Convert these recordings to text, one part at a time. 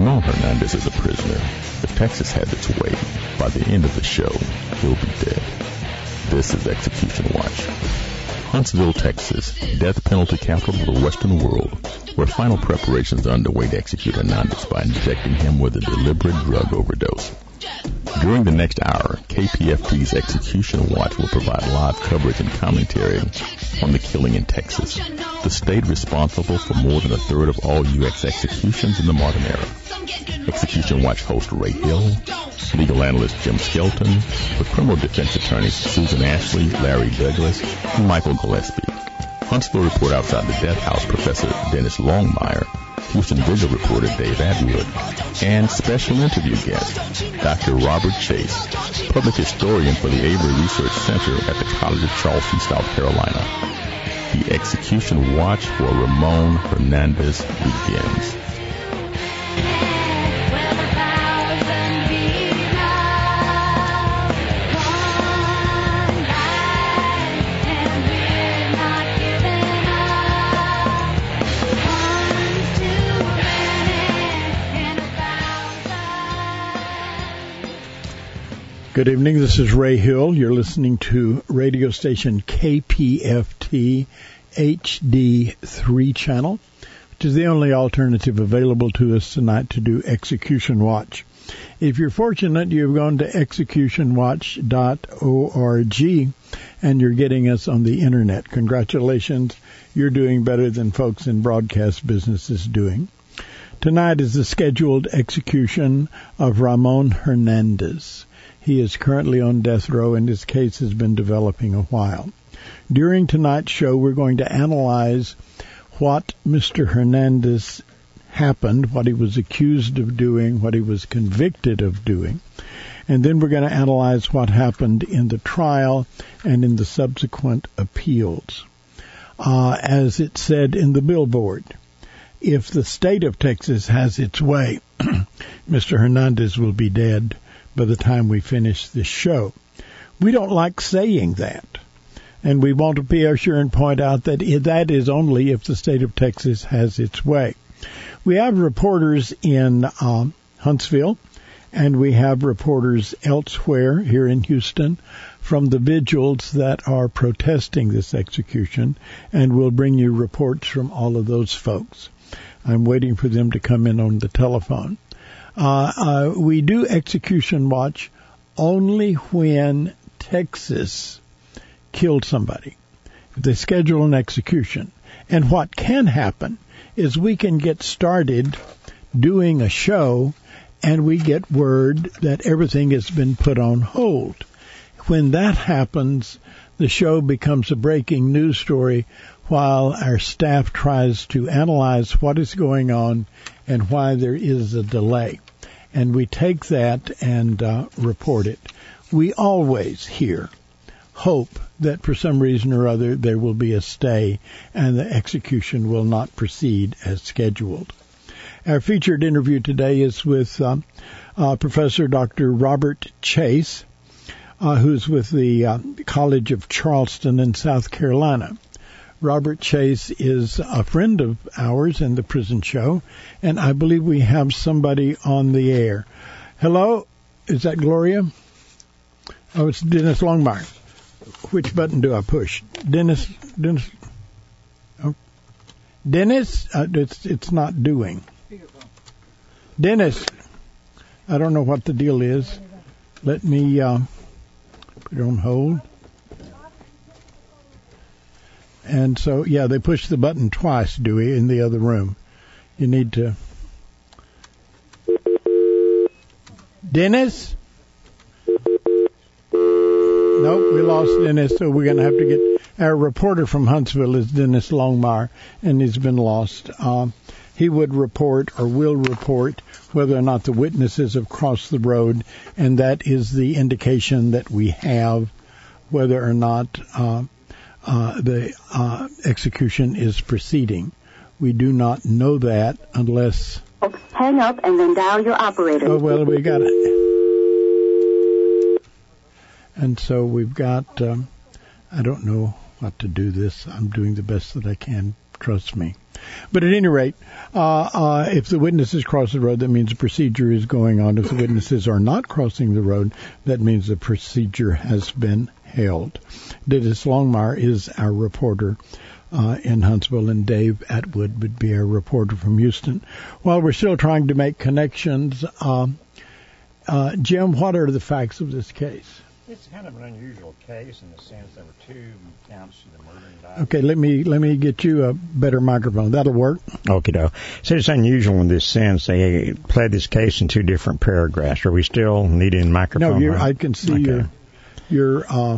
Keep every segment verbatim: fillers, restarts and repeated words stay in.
Ramon Hernandez is a prisoner. If Texas had its way, by the end of the show, he'll be dead. This is Execution Watch. Huntsville, Texas, death penalty capital of the Western world, where final preparations are underway to execute Hernandez by injecting him with a deliberate drug overdose. During the next hour, K P F T's Execution Watch will provide live coverage and commentary on the killing in Texas, the state responsible for more than a third of all U S executions in the modern era. Execution Watch host Ray Hill, legal analyst Jim Skelton, with criminal defense attorneys Susan Ashley, Larry Douglas, and Michael Gillespie. Huntsville report outside the death house, Professor Dennis Longmire, Houston Vigil reporter Dave Atwood, and special interview guest, Doctor Robert Chase, public historian for the Avery Research Center at the College of Charleston, South Carolina. The Execution Watch for Ramon Hernandez begins. Good evening. This is Ray Hill. You're listening to radio station K P F T H D three channel, which is the only alternative available to us tonight to do Execution Watch. If you're fortunate, you've gone to execution watch dot org and you're getting us on the internet. Congratulations. You're doing better than folks in broadcast business is doing. Tonight is the scheduled execution of Ramon Hernandez. He is currently on death row, and his case has been developing a while. During tonight's show, we're going to analyze what Mister Hernandez happened, what he was accused of doing, what he was convicted of doing. And then we're going to analyze what happened in the trial and in the subsequent appeals. Uh, as it said in the billboard, if the state of Texas has its way, Mister Hernandez will be dead by the time we finish this show. We don't like saying that, and we want to be sure and point out that that is only if the state of Texas has its way. We have reporters in um, Huntsville, and we have reporters elsewhere here in Houston from the vigils that are protesting this execution, and we'll bring you reports from all of those folks. I'm waiting for them to come in on the telephone. Uh, uh, we do Execution Watch only when Texas killed somebody. If they schedule an execution. And what can happen is we can get started doing a show and we get word that everything has been put on hold. When that happens, the show becomes a breaking news story while our staff tries to analyze what is going on and why there is a delay. And we take that and uh, report it. We always here hope that for some reason or other there will be a stay and the execution will not proceed as scheduled. Our featured interview today is with uh, uh, Professor Doctor Robert Chase, uh, who's with the uh, College of Charleston in South Carolina. Robert Chase is a friend of ours in the prison show, and I believe we have somebody on the air. Hello? Is that Gloria? Oh, it's Dennis Longmire. Which button do I push? Dennis? Dennis? Oh. Dennis? Uh, it's, it's not doing. Dennis? I don't know what the deal is. Let me uh, put it on hold. And so, yeah, they pushed the button twice, Dewey, in the other room. You need to... Dennis? Nope, we lost Dennis, so we're going to have to get... Our reporter from Huntsville is Dennis Longmire, and he's been lost. Uh, he would report or will report whether or not the witnesses have crossed the road, and that is the indication that we have whether or not... Uh, Uh, the uh, execution is proceeding. We do not know that unless... Hang up and then dial your operator. Oh, well, we got it. And so we've got... Um, I don't know what to do this. I'm doing the best that I can. Trust me. But at any rate, uh, uh, if the witnesses cross the road, that means the procedure is going on. If the witnesses are not crossing the road, that means the procedure has been held. Dennis Longmire is our reporter uh, in Huntsville, and Dave Atwood would be our reporter from Houston. While we're still trying to make connections, um, uh, Jim, what are the facts of this case? It's kind of an unusual case in the sense there were two counts to the murder indictment. Okay, let me let me get you a better microphone. That'll work. Okay, though. So it's unusual in this sense. They pled this case in two different paragraphs. Are we still needing microphone? No, you're, right? I can see okay. your your uh,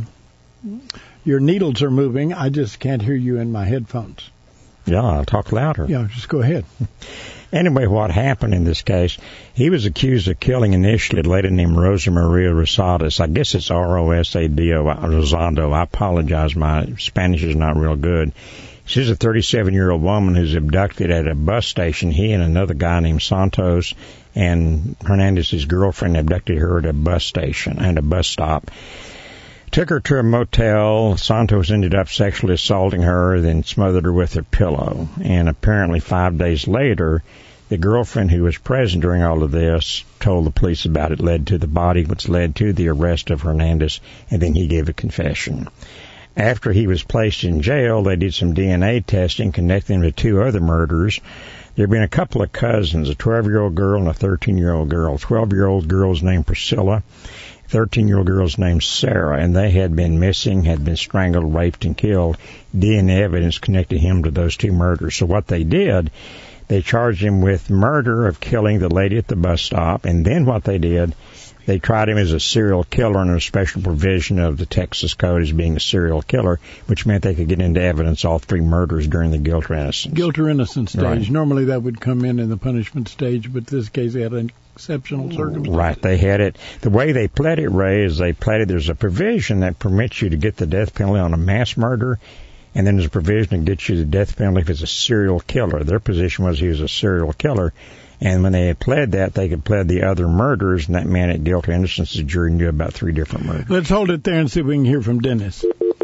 your needles are moving. I just can't hear you in my headphones. Yeah, I'll talk louder. Yeah, just go ahead. Anyway, what happened in this case, he was accused of killing initially a lady named Rosa Maria Rosadas. I guess it's R O S A D O, Rosado. I apologize, my Spanish is not real good. She's a thirty-seven-year-old woman who's abducted at a bus station. He and another guy named Santos and Hernandez's girlfriend abducted her at a bus station and a bus stop. Took her to a motel. Santos ended up sexually assaulting her, then smothered her with a pillow. And apparently five days later, the girlfriend who was present during all of this told the police about it, led to the body, which led to the arrest of Hernandez, and then he gave a confession. After he was placed in jail, they did some D N A testing, connecting him to two other murders. There had been a couple of cousins, a twelve-year-old girl and a thirteen-year-old girl. twelve-year-old girl's named Priscilla. thirteen-year-old girl's named Sarah, and they had been missing, had been strangled, raped, and killed. D N A evidence connected him to those two murders. So what they did, they charged him with murder of killing the lady at the bus stop, and then what they did, they tried him as a serial killer under a special provision of the Texas Code as being a serial killer, which meant they could get into evidence all three murders during the guilt or innocence. Guilt or innocence stage. Right. Normally that would come in in the punishment stage, but this case they had an exceptional circumstance. Right, they had it. The way they pled it, Ray, is they pled it, there's a provision that permits you to get the death penalty on a mass murder, and then there's a provision that gets you the death penalty if it's a serial killer. Their position was he was a serial killer, and when they had pled that, they could plead the other murders, and that meant at guilt or innocence, the jury knew about three different murders. Let's hold it there and see if we can hear from Dennis.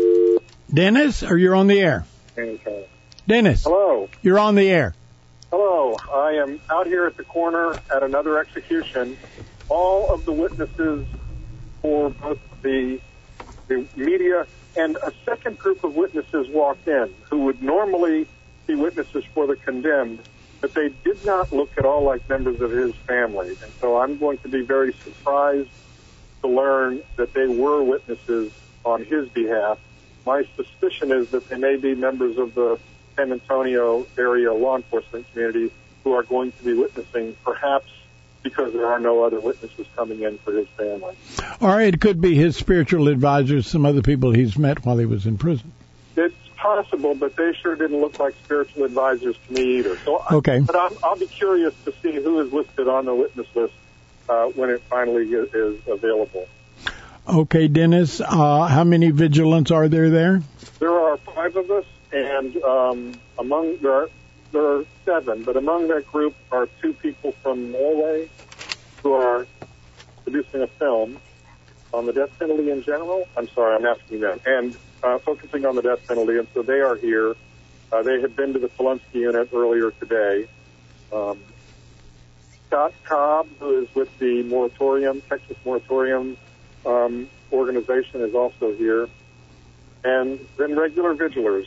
Dennis, are you on the air? Okay. Dennis. Hello. You're on the air. Hello. I am out here at the corner at another execution. All of the witnesses for both the, the media and a second group of witnesses walked in who would normally be witnesses for the condemned, but they did not look at all like members of his family. And so I'm going to be very surprised to learn that they were witnesses on his behalf. My suspicion is that they may be members of the San Antonio area law enforcement community who are going to be witnessing, perhaps because there are no other witnesses coming in for his family. Or it could be his spiritual advisors, some other people he's met while he was in prison. It's possible, but they sure didn't look like spiritual advisors to me either. So, okay. I, but I'm, I'll be curious to see who is listed on the witness list uh, when it finally is, is available. Okay, Dennis, uh, how many vigilants are there there? There are five of us, and um, among there are, there are seven, but among that group are two people from Norway who are producing a film on the death penalty in general. I'm sorry, I'm asking them. And uh, focusing on the death penalty, and so they are here. Uh, they had been to the Polunsky unit earlier today. Um, Scott Cobb, who is with the moratorium, Texas Moratorium um, organization, is also here. And then regular vigilers.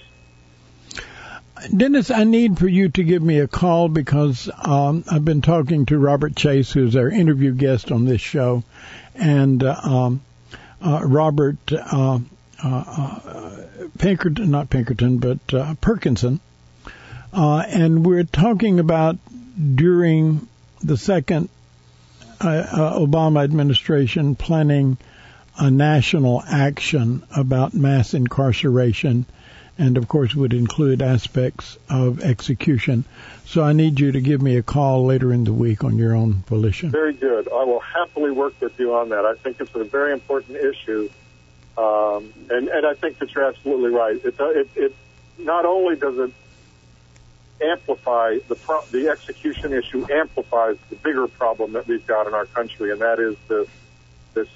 Dennis, I need for you to give me a call because um, I've been talking to Robert Chase, who's our interview guest on this show, and uh, um, uh, Robert uh, uh, uh, Pinkerton, not Pinkerton, but uh, Perkinson, uh, and we're talking about during the second uh, uh, Obama administration planning a national action about mass incarceration, and of course would include aspects of execution. So I need you to give me a call later in the week on your own volition. Very good. I will happily work with you on that. I think it's a very important issue, um, and, and I think that you're absolutely right. It, it, it not only does it amplify the pro- the execution issue, amplifies the bigger problem that we've got in our country, and that is the this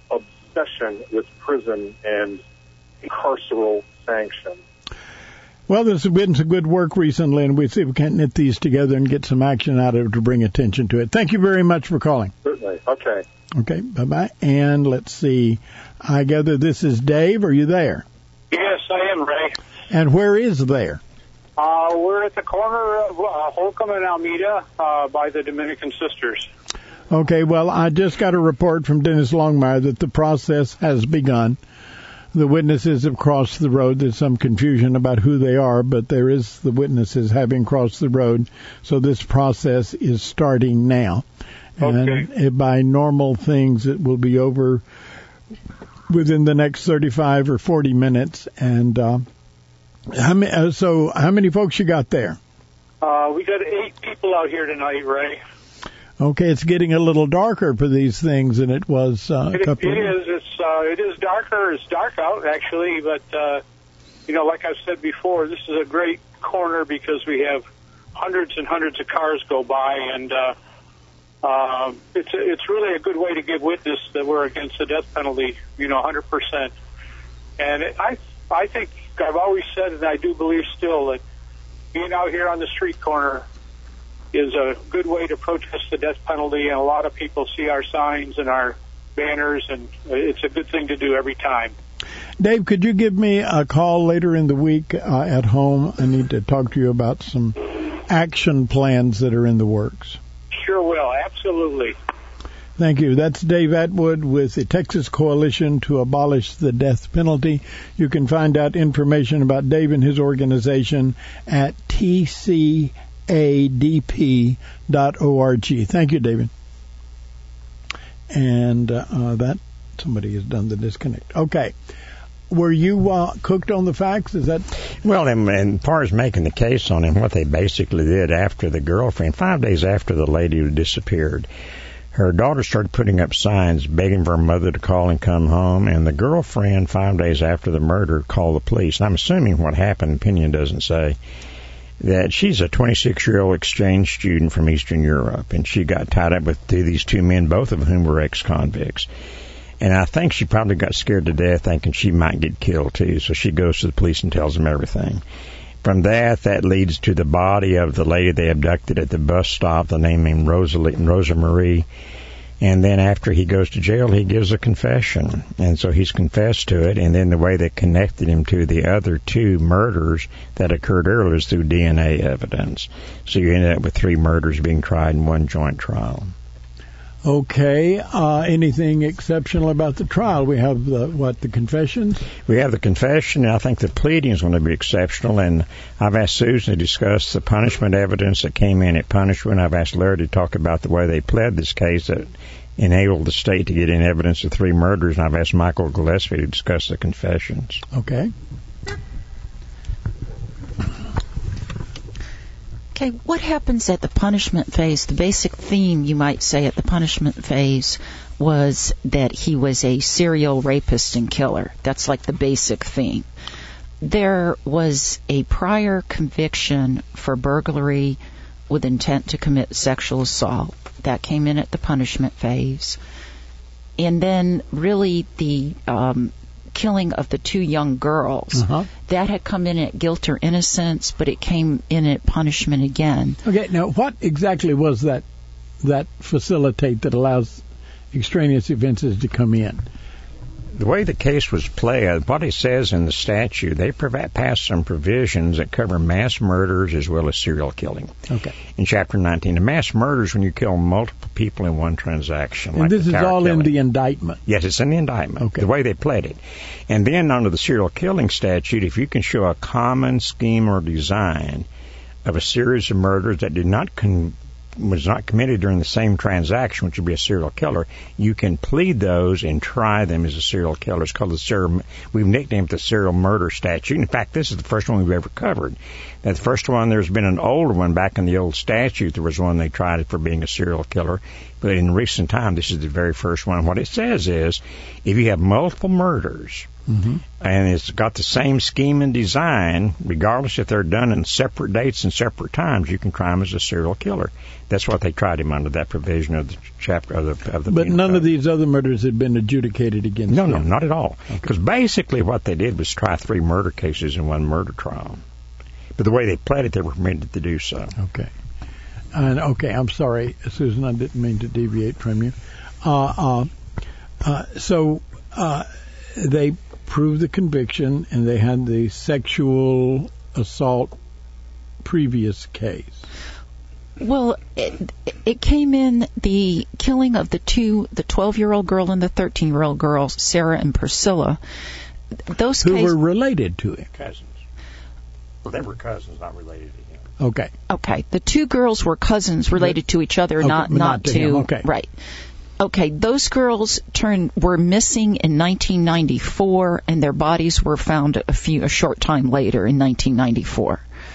obsession with prison and carceral sanction. Well, there's been some good work recently, and we see if we can't knit these together and get some action out of it to bring attention to it. Thank you very much for calling. Certainly. Okay. Okay, bye-bye. And let's see. I gather this is Dave. Are you there? Yes, I am, Ray. And where is there? Uh, we're at the corner of uh, Holcomb and Alameda uh, by the Dominican Sisters. Okay, well, I just got a report from Dennis Longmire that the process has begun. The witnesses have crossed the road. There's some confusion about who they are, but there is the witnesses having crossed the road. So this process is starting now. Okay. And by normal things, it will be over within the next thirty-five or forty minutes. And uh, how many, uh, so how many folks you got there? Uh, we got eight people out here tonight, Ray. Okay, it's getting a little darker for these things than it was uh, a It, couple it of is. It's uh, it is darker. It's dark out actually, but uh, you know, like I've said before, this is a great corner because we have hundreds and hundreds of cars go by, and uh, uh, it's a, it's really a good way to give witness that we're against the death penalty. You know, one hundred percent. And it, I I think I've always said, and I do believe still, that being out here on the street corner is a good way to protest the death penalty, and a lot of people see our signs and our banners, and it's a good thing to do every time. Dave, could you give me a call later in the week uh, at home? I need to talk to you about some action plans that are in the works. Sure will, absolutely. Thank you. That's Dave Atwood with the Texas Coalition to Abolish the Death Penalty. You can find out information about Dave and his organization at T C A D P dot org. Thank you, David. And uh, uh, that somebody has done the disconnect. Okay. Were you uh, cooked on the facts? Is that well? And, and as far as making the case on him, what they basically did after the girlfriend, five days after the lady who disappeared, her daughter started putting up signs begging for her mother to call and come home, and the girlfriend, five days after the murder, called the police. And I'm assuming what happened, opinion doesn't say, that she's a twenty-six-year-old exchange student from Eastern Europe, and she got tied up with these two men, both of whom were ex-convicts. And I think she probably got scared to death thinking she might get killed, too, so she goes to the police and tells them everything. From that, that leads to the body of the lady they abducted at the bus stop, the name named Rosalie, Rosa Marie. And then after he goes to jail, he gives a confession. And so he's confessed to it. And then the way they connected him to the other two murders that occurred earlier is through D N A evidence. So you ended up with three murders being tried in one joint trial. okay? Uh, anything exceptional about the trial? We have the, what, the confessions? We have the confession, and I think the pleading is going to be exceptional. And I've asked Susan to discuss the punishment evidence that came in at punishment. I've asked Larry to talk about the way they pled this case that enabled the state to get in evidence of three murders. And I've asked Michael Gillespie to discuss the confessions. Okay. Okay, what happens at the punishment phase? The basic theme, you might say, at the punishment phase was that he was a serial rapist and killer. That's like the basic theme. There was a prior conviction for burglary with intent to commit sexual assault. That came in at the punishment phase. And then really the um, killing of the two young girls, uh-huh. that had come in at guilt or innocence, but it came in at punishment again. Okay, now what exactly was that that facilitate that allows extraneous offenses to come in? The way the case was played, what it says in the statute, they passed some provisions that cover mass murders as well as serial killing. Okay. In Chapter nineteen, the mass murders when you kill multiple people in one transaction. And like this is all killing. in the indictment? Yes, it's in the indictment, okay. The way they pled it. And then under the serial killing statute, if you can show a common scheme or design of a series of murders that did not con- was not committed during the same transaction, which would be a serial killer, you can plead those and try them as a serial killer. It's called the serial, we've nicknamed it the serial murder statute. In fact, this is the first one we've ever covered. Now, the first one, there's been an older one back in the old statute. There was one they tried it for being a serial killer. But in recent time, this is the very first one. What it says is, if you have multiple murders, mm-hmm. and it's got the same scheme and design, regardless if they're done in separate dates and separate times, you can try them as a serial killer. That's what they tried him under, that provision of the chapter of the of the. But none code. of these other murders had been adjudicated against. No, him. no, not at all. Okay. Because basically what they did was try three murder cases in one murder trial. But the way they pled it, they were permitted to do so. Okay. And okay, I'm sorry, Susan, I didn't mean to deviate from you. Uh, uh, uh, so uh, they proved the conviction, and they had the sexual assault previous case. Well, it, it came in the killing of the two, the twelve-year-old girl and the thirteen-year-old girl, Sarah and Priscilla. Those who case- were related to him. Cousins. Well, they were cousins, not related to him. Okay. Okay. The two girls were cousins related to each other, okay, not not not to to, him. Okay. Right. Okay. Those girls turned were missing in nineteen ninety-four, and their bodies were found a few a short time later in nineteen ninety-four.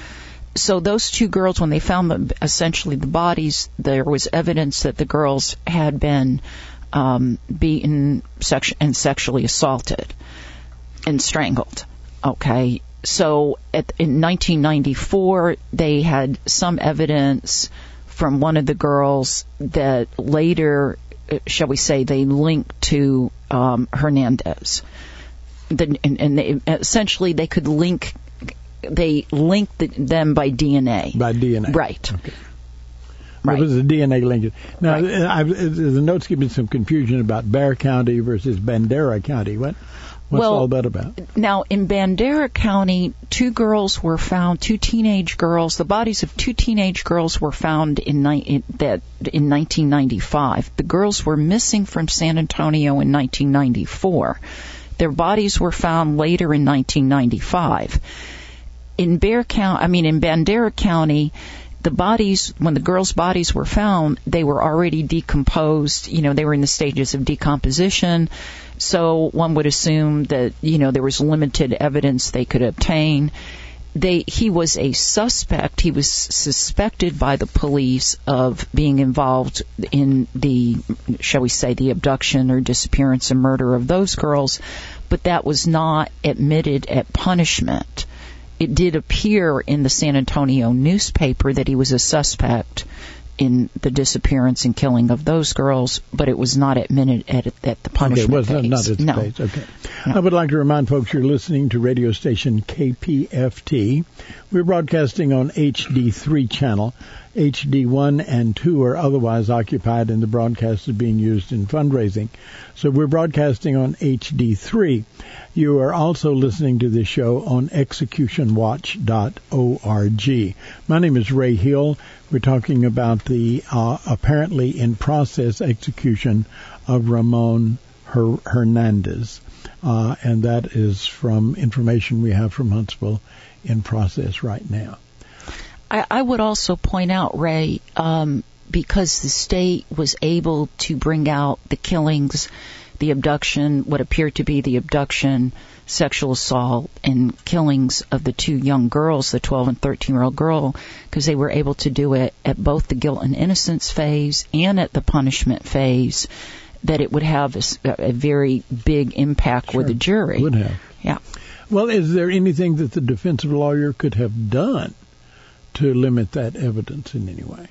So those two girls, when they found the, essentially the bodies, there was evidence that the girls had been um, beaten sex- and sexually assaulted and strangled. Okay. So at, in nineteen ninety-four, they had some evidence from one of the girls that later, shall we say, they linked to um, Hernandez. The, and and they, essentially, they could link, they linked the, them by D N A. By D N A. Right. Okay. Right. It was a D N A linkage. Now, Right. I've, the notes give me some confusion about Bexar County versus Bandera County. What? What's well, all that about? Now, in Bandera County, two girls were found, two teenage girls. The bodies of two teenage girls were found in, ni- in, that, in nineteen ninety-five. The girls were missing from San Antonio in nineteen ninety-four. Their bodies were found later in nineteen ninety-five. In Bexar County, I mean, in Bandera County, the bodies, when the girls' bodies were found, they were already decomposed. You know, they were in the stages of decomposition. So one would assume that, you know, there was limited evidence they could obtain. They, he was a suspect. He was suspected by the police of being involved in the, shall we say, the abduction or disappearance and murder of those girls, but that was not admitted at punishment. It did appear in the San Antonio newspaper that he was a suspect in the disappearance and killing of those girls, but it was not admitted at, at the punishment okay, it was phase. not at the no. phase. Okay. No. I would like to remind folks you're listening to radio station K P F T. We're broadcasting on H D three channel. H D one and two are otherwise occupied, and the broadcast is being used in fundraising. So we're broadcasting on H D three. You are also listening to this show on execution watch dot org. My name is Ray Hill. We're talking about the uh, apparently in-process execution of Ramon Her- Hernandez. Uh, and that is from information we have from Huntsville in process right now. I, I would also point out, Ray, um, because the state was able to bring out the killings, the abduction, what appeared to be the abduction, sexual assault, and killings of the two young girls, the twelve and thirteen-year-old girl, because they were able to do it at both the guilt and innocence phase and at the punishment phase, that it would have a, a very big impact Sure, with the jury. Would have. Yeah. Well, is there anything that the defensive lawyer could have done to limit that evidence in any way?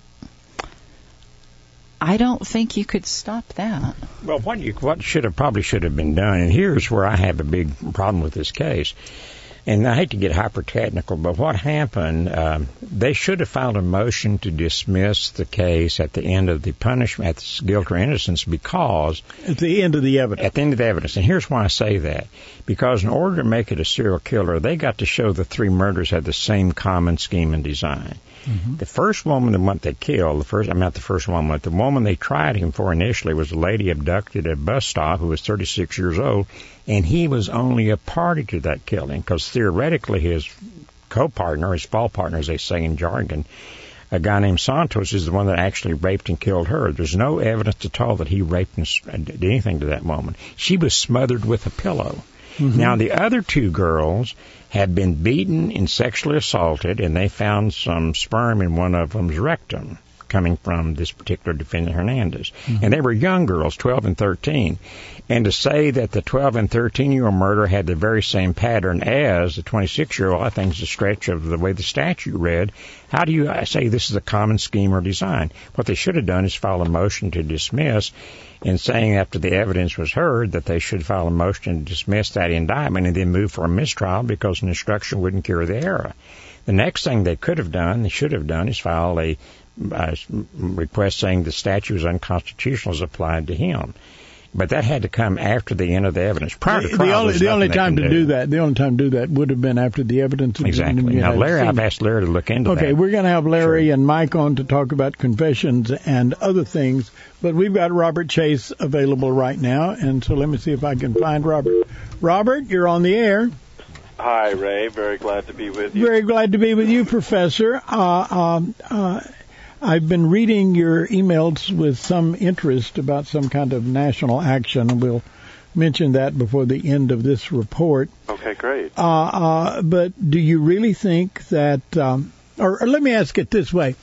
I don't think you could stop that. Well, what you what should have probably should have been done, and here's where I have a big problem with this case. And I hate to get hyper technical, but what happened? Um, they should have filed a motion to dismiss the case at the end of the punishment, at the guilt or innocence, because At the end of the evidence. at the end of the evidence. And here's why I say that: because in order to make it a serial killer, they got to show the three murders had the same common scheme and design. Mm-hmm. The first woman the one they killed, the first, I'm not the first woman, but the woman they tried him for initially was a lady abducted at a bus stop who was thirty-six years old, and he was only a party to that killing because theoretically his co-partner, his fall partner, as they say in jargon, a guy named Santos, is the one that actually raped and killed her. There's no evidence at all that he raped and did anything to that woman. She was smothered with a pillow. Mm-hmm. Now, the other two girls had been beaten and sexually assaulted, and they found some sperm in one of them's rectum. coming from this particular defendant, Hernandez. Mm-hmm. And they were young girls, twelve and thirteen. And to say that the twelve and thirteen-year-old murder had the very same pattern as the twenty-six-year-old, I think is a stretch of the way the statute read. How do you say this is a common scheme or design? What they should have done is file a motion to dismiss, and saying after the evidence was heard that they should file a motion to dismiss that indictment and then move for a mistrial because an instruction wouldn't cure the error. The next thing they could have done, they should have done, is file a uh, request saying the statute was unconstitutional as applied to him. But that had to come after the end of the evidence. Prior to trial, the only, the only time to do. do that, the only time to do that would have been after the evidence. Exactly. Now, Larry, I've asked Larry to look into okay, that. Okay, we're going to have Larry sure. and Mike on to talk about confessions and other things. But we've got Robert Chase available right now, and so let me see if I can find Robert. Robert, you're on the air. Hi, Ray. Very glad to be with you. Very glad to be with you, Professor. Uh, um, uh, I've been reading your emails with some interest about some kind of national action, and we'll mention that before the end of this report. Okay, great. Uh, uh, but do you really think that, um, or, or let me ask it this way,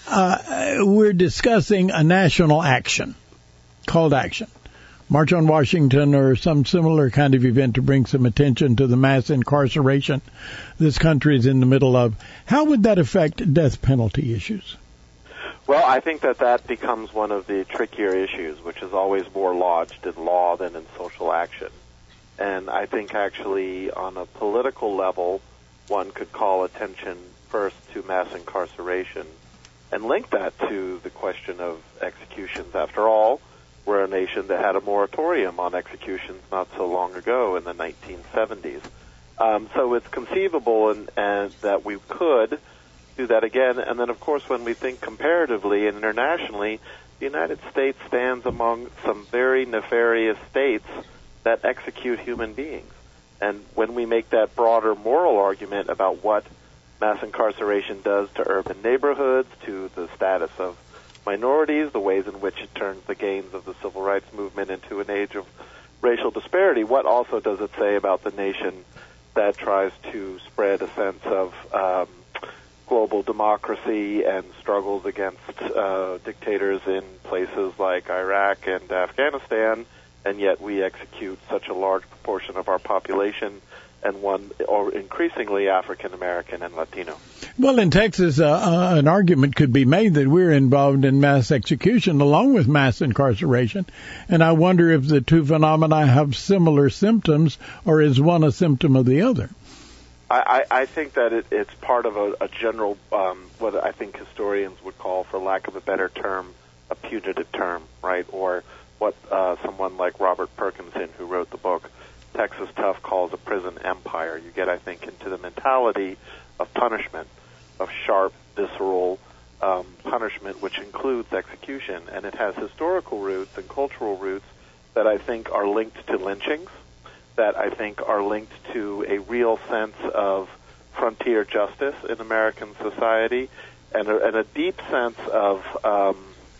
uh, we're discussing a national action, called action, March on Washington or some similar kind of event to bring some attention to the mass incarceration this country is in the middle of. How would that affect death penalty issues? Well, I think that that becomes one of the trickier issues, which is always more lodged in law than in social action. And I think actually on a political level, one could call attention first to mass incarceration and link that to the question of executions. After all, we're a nation that had a moratorium on executions not so long ago in the nineteen seventies. Um, so it's conceivable and, and that we could do that again. And then, of course, when we think comparatively and internationally, the United States stands among some very nefarious states that execute human beings. And when we make that broader moral argument about what mass incarceration does to urban neighborhoods, to the status of minorities, the ways in which it turns the gains of the civil rights movement into an age of racial disparity, what also does it say about the nation that tries to spread a sense of um, global democracy and struggles against uh, dictators in places like Iraq and Afghanistan, and yet we execute such a large proportion of our population, and one or increasingly African American and Latino. Well, in Texas, uh, uh, an argument could be made that we're involved in mass execution along with mass incarceration, and I wonder if the two phenomena have similar symptoms, or is one a symptom of the other? I, I think that it, it's part of a, a general, um, what I think historians would call, for lack of a better term, a punitive term, right? Or what uh, someone like Robert Perkinson, who wrote the book Texas Tough, calls a prison empire. You get, I think, into the mentality of punishment, of sharp, visceral um, punishment, which includes execution. And it has historical roots and cultural roots that I think are linked to lynchings, that I think are linked to a real sense of frontier justice in American society, and a, and a deep sense of um,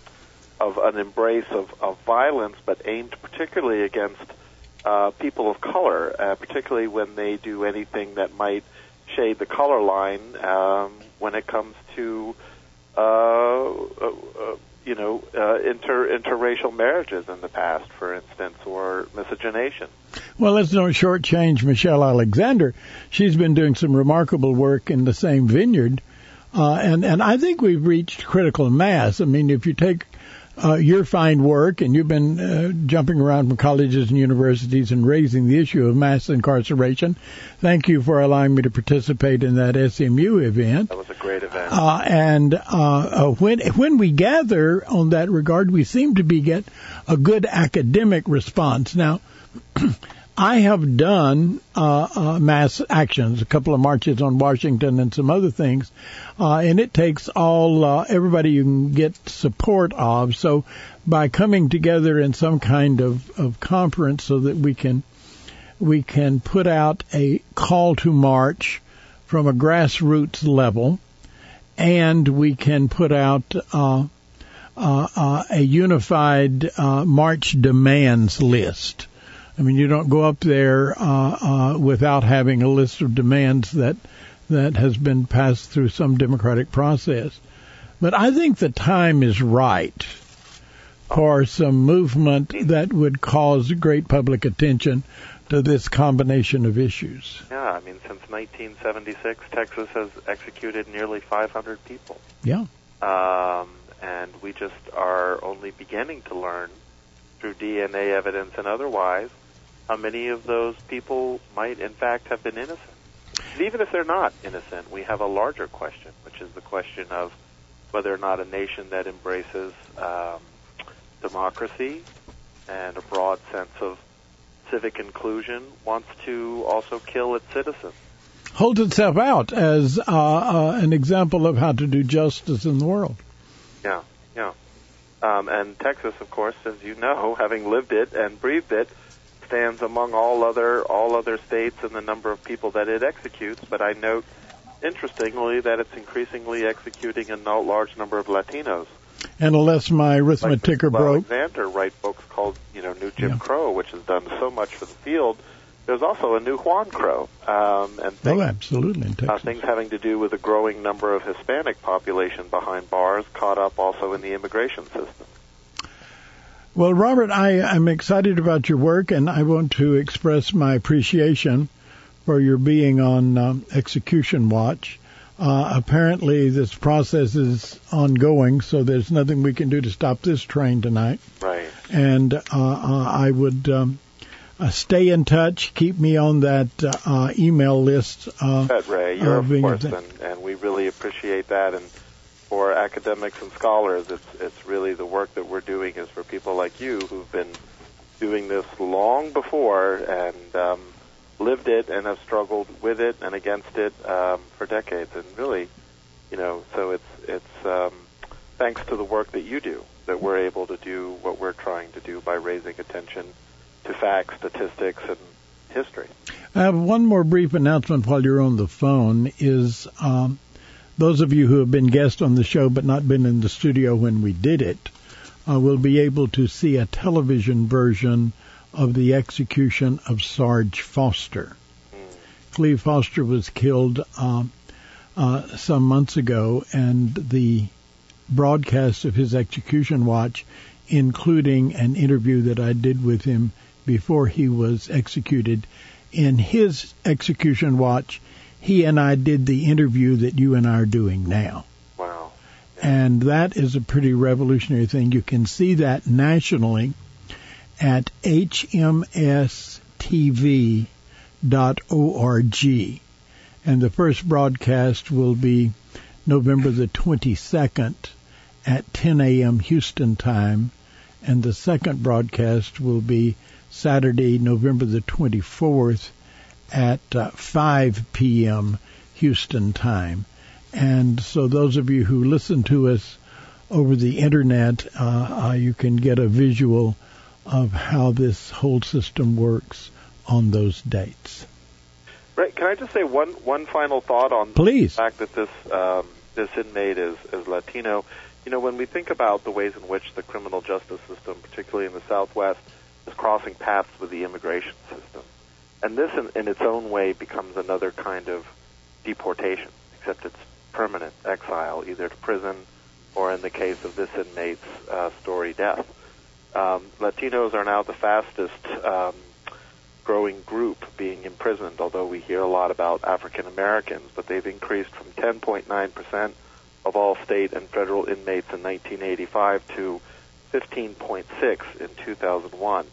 of an embrace of, of violence, but aimed particularly against uh, people of color, uh, particularly when they do anything that might shade the color line um, when it comes to uh, uh, uh, you know uh, inter interracial marriages in the past, for instance, or miscegenation. Well, let's don't shortchange Michelle Alexander. She's been doing some remarkable work in the same vineyard, uh, and and I think we've reached critical mass. I mean, if you take uh, your fine work, and you've been uh, jumping around from colleges and universities and raising the issue of mass incarceration. Thank you for allowing me to participate in that S M U event. That was a great event. Uh, and uh, uh, when when we gather on that regard, we seem to be get a good academic response. Now, I have done uh, uh, mass actions, a couple of marches on Washington and some other things, uh, and it takes all uh, everybody you can get support of. So by coming together in some kind of, of conference so that we can we can put out a call to march from a grassroots level, and we can put out uh, uh, uh, a unified uh, march demands list. I mean, you don't go up there uh, uh, without having a list of demands that that has been passed through some democratic process. But I think the time is right for some movement that would cause great public attention to this combination of issues. Yeah, I mean, since nineteen seventy-six, Texas has executed nearly five hundred people. Yeah. Um, and we just are only beginning to learn through D N A evidence and otherwise how many of those people might, in fact, have been innocent. And even if they're not innocent, we have a larger question, which is the question of whether or not a nation that embraces um, democracy and a broad sense of civic inclusion wants to also kill its citizens. Holds itself out as uh, uh, an example of how to do justice in the world. Yeah, yeah. Um, and Texas, of course, as you know, having lived it and breathed it, stands among all other all other states in the number of people that it executes. But I note, interestingly, that it's increasingly executing a no- large number of Latinos. And unless my arithmetic like are broke, Alexander write books called, you know, New Jim yeah. Crow, which has done so much for the field. There's also a new Juan Crow, um, and things, oh, absolutely, in Texas. Uh, things having to do with a growing number of Hispanic population behind bars, caught up also in the immigration system. Well, Robert, I am excited about your work, and I want to express my appreciation for your being on um, Execution Watch. Uh, apparently, this process is ongoing, so there's nothing we can do to stop this train tonight. Right. And uh, uh, I would um, uh, stay in touch. Keep me on that uh, uh, email list. Uh, Good, Ray. You're, uh, of course, and, and we really appreciate that. And for academics and scholars, it's it's really the work that we're doing is for people like you who've been doing this long before and um, lived it and have struggled with it and against it um, for decades. And really, you know, so it's it's um, thanks to the work that you do that we're able to do what we're trying to do by raising attention to facts, statistics, and history. I have one more brief announcement while you're on the phone is um, those of you who have been guests on the show but not been in the studio when we did it uh, will be able to see a television version of the execution of Sarge Foster. Mm. Cleve Foster was killed uh, uh, some months ago, and the broadcast of his execution watch, including an interview that I did with him before he was executed. In his execution watch, he and I did the interview that you and I are doing now. Wow. Yeah. And that is a pretty revolutionary thing. You can see that nationally at h m s t v dot org. And the first broadcast will be November the twenty-second at ten a.m. Houston time, and the second broadcast will be Saturday, November the twenty-fourth at uh, five p.m. Houston time. And so those of you who listen to us over the Internet, uh, uh, you can get a visual of how this whole system works on those dates. Right. Can I just say one, one final thought on Please. the fact that this um, this inmate is, is Latino? You know, when we think about the ways in which the criminal justice system, particularly in the Southwest, is crossing paths with the immigration system, and this in, in its own way becomes another kind of deportation, except it's permanent exile, either to prison or, in the case of this inmate's uh, story, death. Um, Latinos are now the fastest um, growing group being imprisoned, although we hear a lot about African Americans, but they've increased from ten point nine percent of all state and federal inmates in nineteen eighty-five to fifteen point six in two thousand one.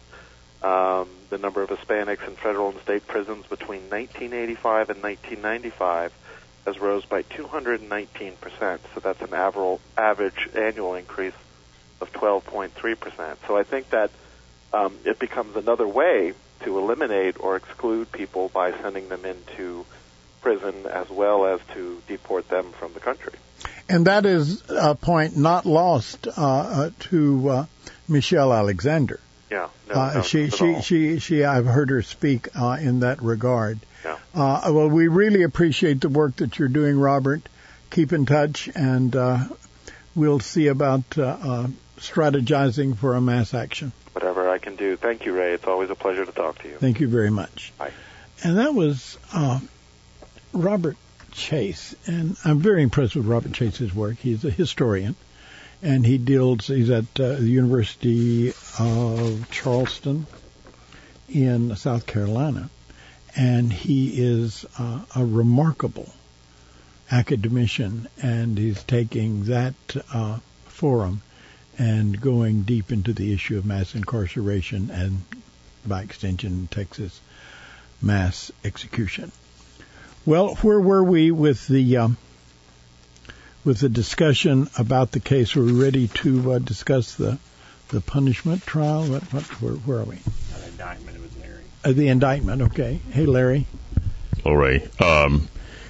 Um, the number of Hispanics in federal and state prisons between nineteen eighty-five and nineteen ninety-five has rose by two hundred nineteen percent. So that's an average, average annual increase of twelve point three percent. So I think that um, it becomes another way to eliminate or exclude people by sending them into prison as well as to deport them from the country. And that is a point not lost uh, uh, to uh, Michelle Alexander. Yeah, no, uh, no, she, not she, at all. she, she. I've heard her speak uh, in that regard. Yeah. Uh, well, we really appreciate the work that you're doing, Robert. Keep in touch, and uh, we'll see about uh, uh, strategizing for a mass action. Whatever I can do. Thank you, Ray. It's always a pleasure to talk to you. Thank you very much. Bye. And that was uh, Robert Chase, and I'm very impressed with Robert Chase's work. He's a historian, and he deals. He's at uh, the University of Charleston in South Carolina, and he is uh, a remarkable academician, and he's taking that uh, forum and going deep into the issue of mass incarceration and, by extension, Texas mass execution. Well, where were we with the um, with the discussion about the case? Are we ready to uh, discuss the the punishment trial? What, what, where, where are we? The indictment with Larry. Uh, the indictment. Okay. Hey, Larry. All right. Um,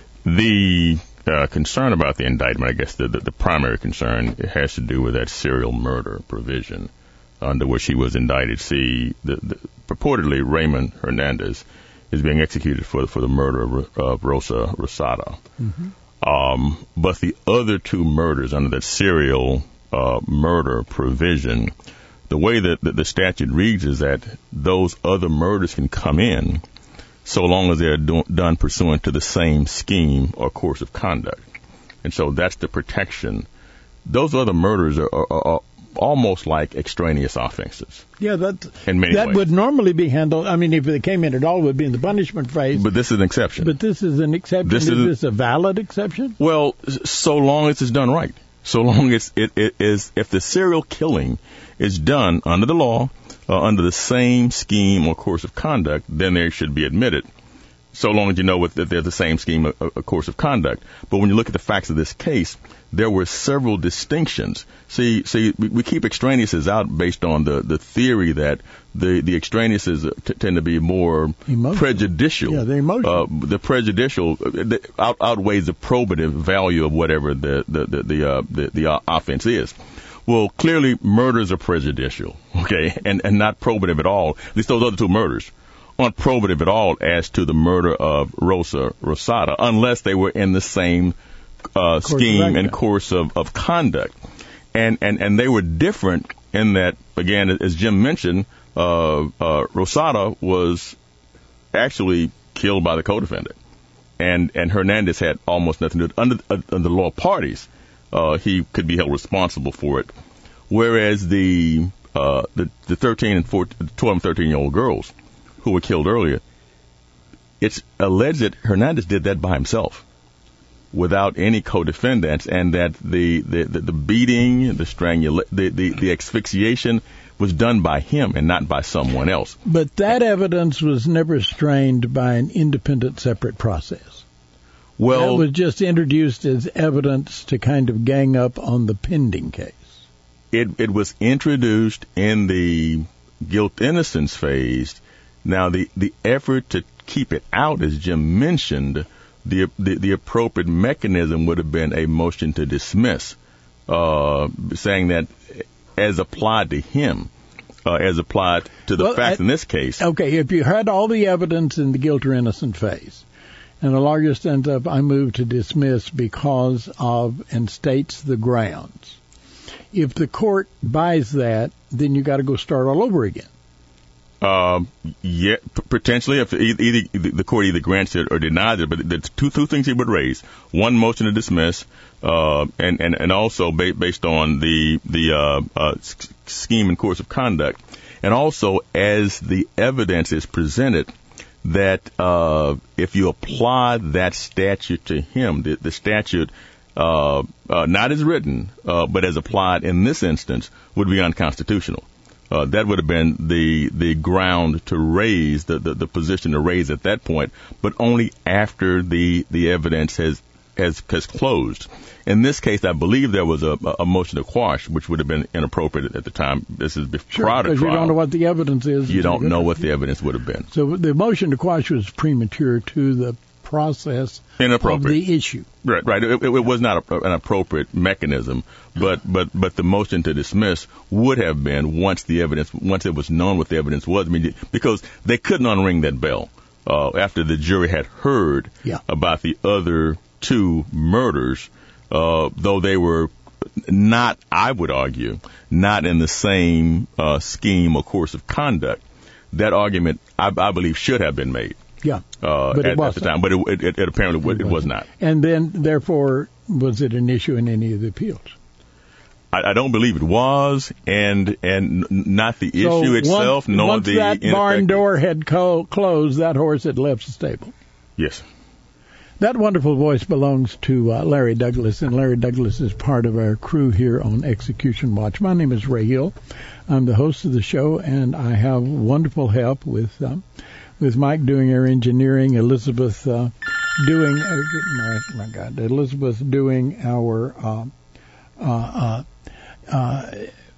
the uh, concern about the indictment, I guess the, the the primary concern, it has to do with that serial murder provision under which he was indicted. See, the, the, purportedly Raymond Hernandez is being executed for for the murder of, of Rosa Rosado. Mm-hmm. Um, but the other two murders under that serial uh, murder provision, the way that, that the statute reads is that those other murders can come in so long as they're do- done pursuant to the same scheme or course of conduct. And so that's the protection. Those other murders are, are, are almost like extraneous offenses. Yeah, that in many that ways. would normally be handled. I mean, if they came in at all, it would be in the punishment phase. But this is an exception. But this is an exception. This is, is this a valid exception? Well, so long as it's done right. So long as it, it is, if the serial killing is done under the law, uh, under the same scheme or course of conduct, then they should be admitted. So long as you know what, that they're the same scheme or, or course of conduct. But when you look at the facts of this case, there were several distinctions. See, see, we, we keep extraneouses out based on the, the theory that the, the extraneouses t- tend to be more emotional. prejudicial. Yeah, they're emotional. Uh, the prejudicial uh, out, outweighs the probative value of whatever the the the the, uh, the, the uh, offense is. Well, clearly murders are prejudicial, okay, and and not probative at all. At least those other two murders aren't probative at all as to the murder of Rosa Rosado, unless they were in the same uh, scheme and course of, of conduct. And, and, and they were different in that, again, as Jim mentioned, uh, uh, Rosado was actually killed by the co-defendant. And, and Hernandez had almost nothing to do. Under, uh, under the law of parties, uh, he could be held responsible for it. Whereas the, uh, the, the thirteen and fourteen, twelve and thirteen year old girls who were killed earlier, it's alleged that Hernandez did that by himself without any co-defendants, and that the, the, the, the beating, the strangula- the, the, the asphyxiation was done by him and not by someone else. But that evidence was never strained by an independent, separate process. Well, that was just introduced as evidence to kind of gang up on the pending case. It, it was introduced in the guilt-innocence phase. Now, the, the effort to keep it out, as Jim mentioned, the, the, the appropriate mechanism would have been a motion to dismiss, uh, saying that as applied to him, uh, as applied to the well, facts I, in this case. Okay, if you had all the evidence in the guilt or innocent phase, and the lawyer stands up, I move to dismiss because of, and states the grounds. If the court buys that, then you got to go start all over again. Uh, yeah, p- potentially, if either, either the court either grants it or denies it, but there's two two things he would raise: one, motion to dismiss, uh, and and and also ba- based on the the uh, uh, scheme and course of conduct, and also as the evidence is presented, that uh, if you apply that statute to him, the, the statute, uh, uh, not as written, uh, but as applied in this instance, would be unconstitutional. Uh, that would have been the the ground to raise, the, the, the position to raise at that point, but only after the, the evidence has, has has closed. In this case, I believe there was a, a motion to quash, which would have been inappropriate at the time. This is before sure, prior to trial. You don't know what the evidence is. You don't know what the evidence would have been. So the motion to quash was premature to the process of the issue. Right, right. It, it, it was not a, an appropriate mechanism, but, but, but the motion to dismiss would have been once the evidence, once it was known what the evidence was. I mean, because they couldn't unring that bell uh, after the jury had heard yeah. about the other two murders, uh, though they were not, I would argue, not in the same uh, scheme or course of conduct. That argument, I, I believe, should have been made. Yeah, uh, but it at, at the time, but it, it, it apparently it, it was not. And then, therefore, was it an issue in any of the appeals? I, I don't believe it was, and and not the issue so itself, once, nor once the that barn door had co- closed, that horse had left the stable. Yes. That wonderful voice belongs to uh, Larry Douglas, and Larry Douglas is part of our crew here on Execution Watch. My name is Ray Hill. I'm the host of the show, and I have wonderful help with uh, with Mike doing our engineering, Elizabeth uh, doing uh, my, my God, Elizabeth doing our uh, uh, uh, uh,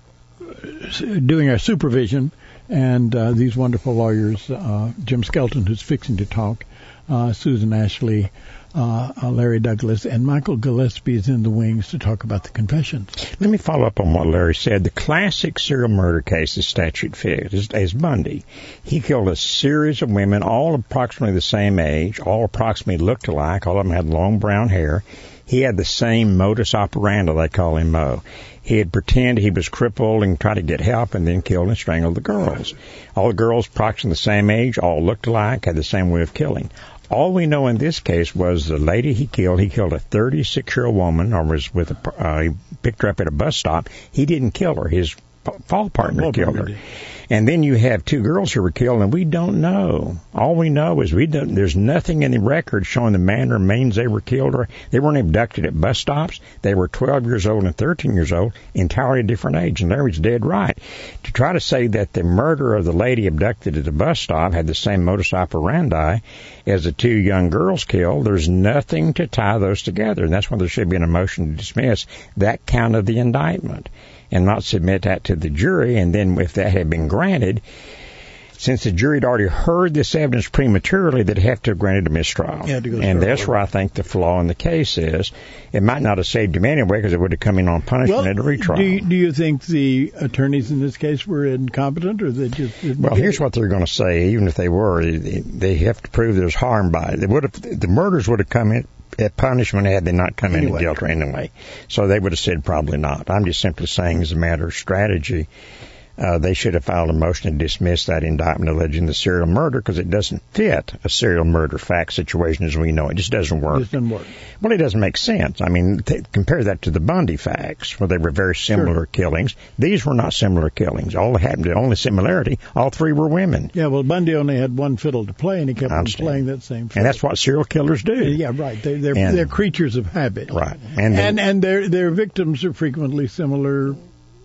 doing our supervision, and uh, these wonderful lawyers, uh, Jim Skelton, who's fixing to talk. Uh, Susan Ashley, uh, uh, Larry Douglas, and Michael Gillespie is in the wings to talk about the confessions. Let me follow up on what Larry said. The classic serial murder case is statute fit is, is Bundy. He killed a series of women, all approximately the same age, all approximately looked alike. All of them had long brown hair. He had the same modus operandi, they call him Mo. He'd pretend he was crippled and try to get help and then kill and strangle the girls. All the girls approximately the same age, all looked alike, had the same way of killing. All we know in this case was the lady he killed, he killed a thirty-six-year-old woman, or was with a, uh, he picked her up at a bus stop. He didn't kill her. His fall partner oh, killed her. And then you have two girls who were killed, and we don't know. All we know is we don't, there's nothing in the record showing the manner and means they were killed. Or they weren't abducted at bus stops. They were twelve years old and thirteen years old, entirely different age. And Larry's dead right. To try to say that the murder of the lady abducted at the bus stop had the same modus operandi as the two young girls killed, there's nothing to tie those together. And that's why there should be a motion to dismiss that count of the indictment and not submit that to the jury. And then if that had been granted, since the jury had already heard this evidence prematurely, they'd have to have granted a mistrial. And that's where I think the flaw in the case is. It might not have saved him anyway because it would have come in on punishment well, at a retrial. Do you, do you think the attorneys in this case were incompetent, or they just didn't Well, here's it? what they're going to say. Even if they were, they have to prove there's harm by it. They would have, the murders would have come in at punishment had they not come anyway. into guilt anyway. So they would have said probably not. I'm just simply saying as a matter of strategy, uh, they should have filed a motion to dismiss that indictment alleging the serial murder because it doesn't fit a serial murder fact situation as we know it. It just doesn't work. It just doesn't work. Well, it doesn't make sense. I mean, t- compare that to the Bundy facts where they were very similar Sure. killings. These were not similar killings. All that happened, the only similarity, all three were women. Yeah, well, Bundy only had one fiddle to play, and he kept on playing that same fiddle. And that's what serial killers do. Yeah, right. They, they're And- they're creatures of habit. Right. And, And and their their victims are frequently similar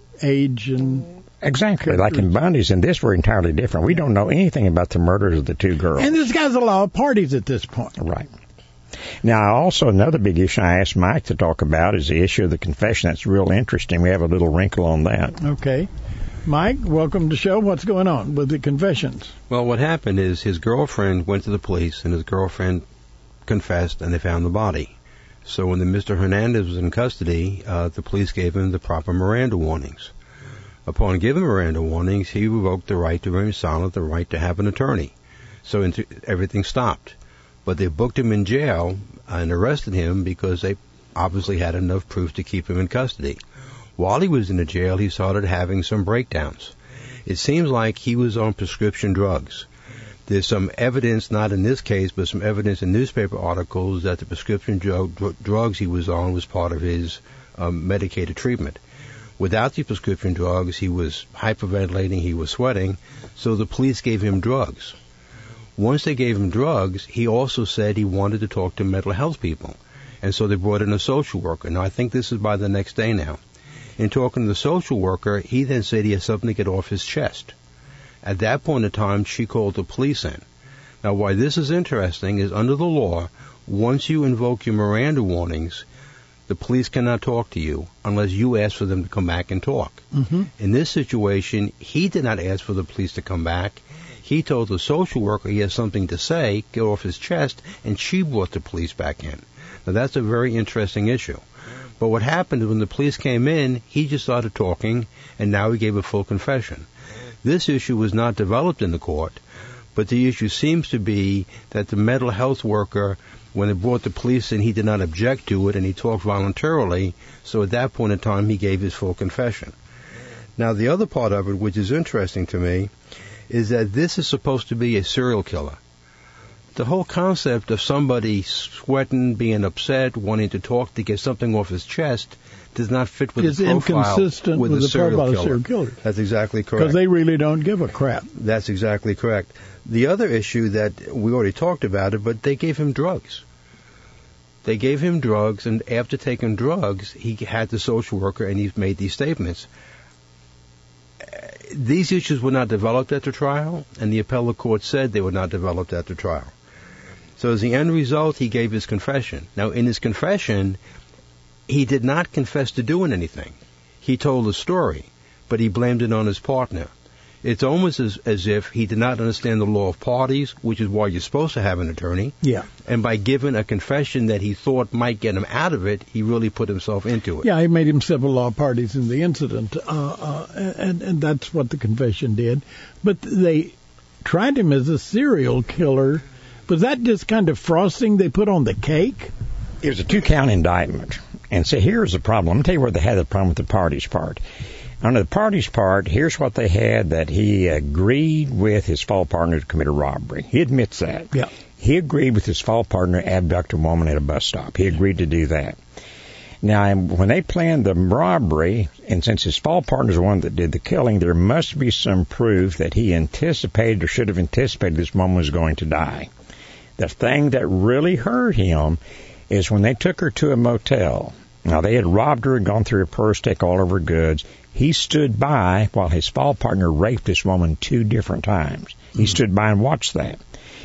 age and Exactly, like in Bundy's. And this were entirely different. We don't know anything about the murders of the two girls. and this guy's a lot of parties at this point. Right. Now, also another big issue I asked Mike to talk about is the issue of the confession. That's real interesting. We have a little wrinkle on that. Okay. Mike, welcome to the show. What's going on with the confessions? Well, what happened is his girlfriend went to the police, and his girlfriend confessed, and they found the body. So when the Mister Hernandez was in custody, uh, the police gave him the proper Miranda warnings. Upon giving Miranda warnings, he revoked the right to remain silent, the right to have an attorney. So into, everything stopped. But they booked him in jail and arrested him because they obviously had enough proof to keep him in custody. While he was in the jail, he started having some breakdowns. It seems like he was on prescription drugs. There's some evidence, not in this case, but some evidence in newspaper articles that the prescription drug, dr- drugs he was on was part of his um, medicated treatment. Without the prescription drugs, he was hyperventilating, he was sweating, so the police gave him drugs. Once they gave him drugs, he also said he wanted to talk to mental health people, and so they brought in a social worker. Now, I think this is by the next day now. In talking to the social worker, he then said he had something to get off his chest. At that point in time, she called the police in. Now, why this is interesting is under the law, once you invoke your Miranda warnings, the police cannot talk to you unless you ask for them to come back and talk. Mm-hmm. In this situation, he did not ask for the police to come back. He told the social worker he has something to say, get off his chest, and she brought the police back in. Now, that's a very interesting issue. But what happened is when the police came in, he just started talking, and now he gave a full confession. This issue was not developed in the court, but the issue seems to be that the mental health worker, when they brought the police in, he did not object to it, and he talked voluntarily, so at that point in time, he gave his full confession. Now, the other part of it, which is interesting to me, is that this is supposed to be a serial killer. The whole concept of somebody sweating, being upset, wanting to talk to get something off his chest does not fit with it's the profile inconsistent with, with a the serial profile of killer. serial killers. That's exactly correct. Because they really don't give a crap. That's exactly correct. The other issue that we already talked about it, but they gave him drugs. They gave him drugs, and after taking drugs, he had the social worker, and he made these statements. These issues were not developed at the trial, and the appellate court said they were not developed at the trial. So as the end result, he gave his confession. Now, in his confession, he did not confess to doing anything. He told a story, but he blamed it on his partner. It's almost as, as if he did not understand the law of parties, which is why you're supposed to have an attorney. Yeah. And by giving a confession that he thought might get him out of it, he really put himself into it. Yeah, he made himself a law of parties in the incident, uh, uh, and, and that's what the confession did. But they tried him as a serial killer. Was that just kind of frosting they put on the cake? It was a two-count indictment. And so here's the problem. Let me tell you where they had the problem with the parties part. Under the parties part, here's what they had, that he agreed with his fall partner to commit a robbery. He admits that. Yeah. He agreed with his fall partner to abduct a woman at a bus stop. He agreed to do that. Now, when they planned the robbery, and since his fall partner is the one that did the killing, there must be some proof that he anticipated or should have anticipated this woman was going to die. The thing that really hurt him is when they took her to a motel. Now, they had robbed her and gone through her purse, take all of her goods. He stood by while his fall partner raped this woman two different times. He mm-hmm. stood by and watched that.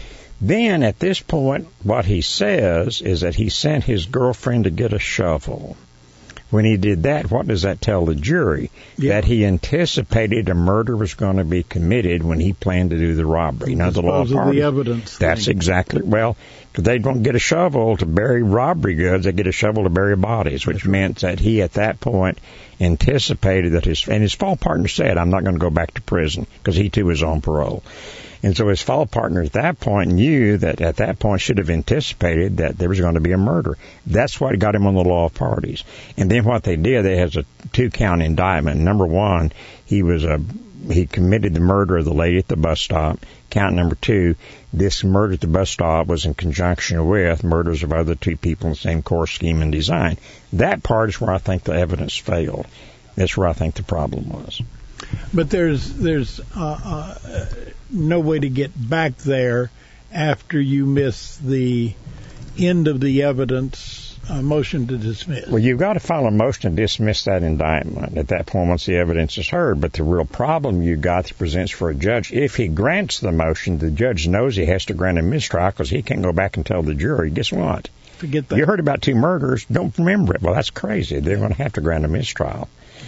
Then, at this point, what he says is that he sent his girlfriend to get a shovel. When he did that, what does that tell the jury? Yeah. That he anticipated a murder was going to be committed when he planned to do the robbery. Now, the law of parties, the evidence that's thing. exactly, well, because they don't get a shovel to bury robbery goods, they get a shovel to bury bodies, which meant that he, at that point, anticipated that his, and his fall partner said, I'm not going to go back to prison, because he too was on parole. And so his fall partner at that point knew that at that point should have anticipated that there was going to be a murder. That's what got him on the law of parties. And then what they did, they had a two-count indictment. Number one, he was a he committed the murder of the lady at the bus stop. Count number two, this murder at the bus stop was in conjunction with murders of other two people in the same course, scheme, and design. That part is where I think the evidence failed. That's where I think the problem was. But there's there's uh, uh, no way to get back there after you miss the end of the evidence, uh, motion to dismiss. Well, you've got to file a motion to dismiss that indictment at that point once the evidence is heard. But the real problem you got that presents for a judge, if he grants the motion, the judge knows he has to grant a mistrial because he can't go back and tell the jury, guess what? Forget that. You heard about two murders, don't remember it. Well, that's crazy. They're going to have to grant a mistrial.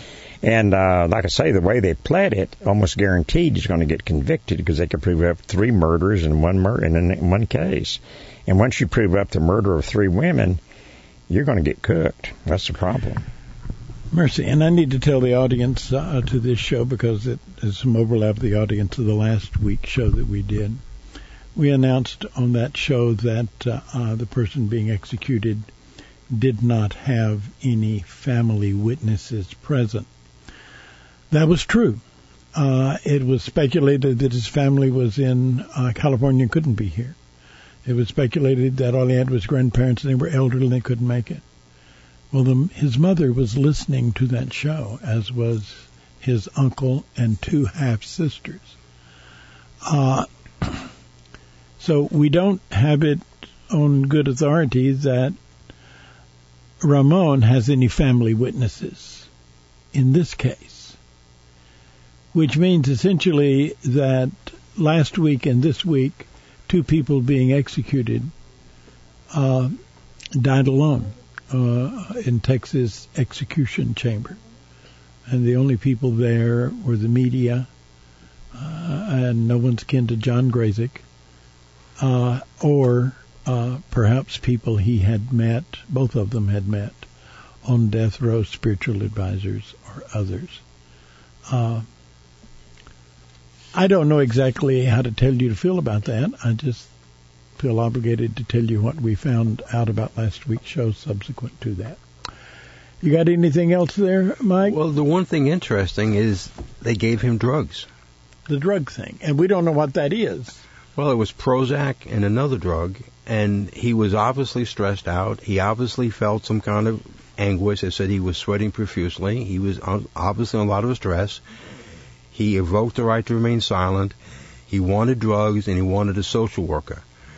And uh, like I say, the way they pled it, almost guaranteed he's going to get convicted because they could prove up three murders in one mur- in, in one case. And once you prove up the murder of three women, you're going to get cooked. That's the problem. Mercy. And I need to tell the audience uh, to this show, because it has some overlap with the audience of the last week's show that we did. We announced on that show that uh, uh, the person being executed did not have any family witnesses present. That was true. Uh, it was speculated that his family was in uh, California and couldn't be here. It was speculated that all he had was grandparents and they were elderly and they couldn't make it. Well, the, his mother was listening to that show, as was his uncle and two half-sisters. Uh, so we don't have it on good authority that Ramon has any family witnesses in this case. Which means essentially that last week and this week, two people being executed uh, died alone uh, in Texas execution chamber. And the only people there were the media, uh, and no one's kin to John Grayzik, uh, or uh, perhaps people he had met, both of them had met, on death row, spiritual advisors or others. Uh, I don't know exactly how to tell you to feel about that. I just feel obligated to tell you what we found out about last week's show subsequent to that. You got anything else there, Mike? Well, the one thing interesting is they gave him drugs. The drug thing. And we don't know what that is. Well, it was Prozac and another drug, and he was obviously stressed out. He obviously felt some kind of anguish. They said he was sweating profusely. He was obviously in a lot of stress. He evoked the right to remain silent. He wanted drugs, and he wanted a social worker.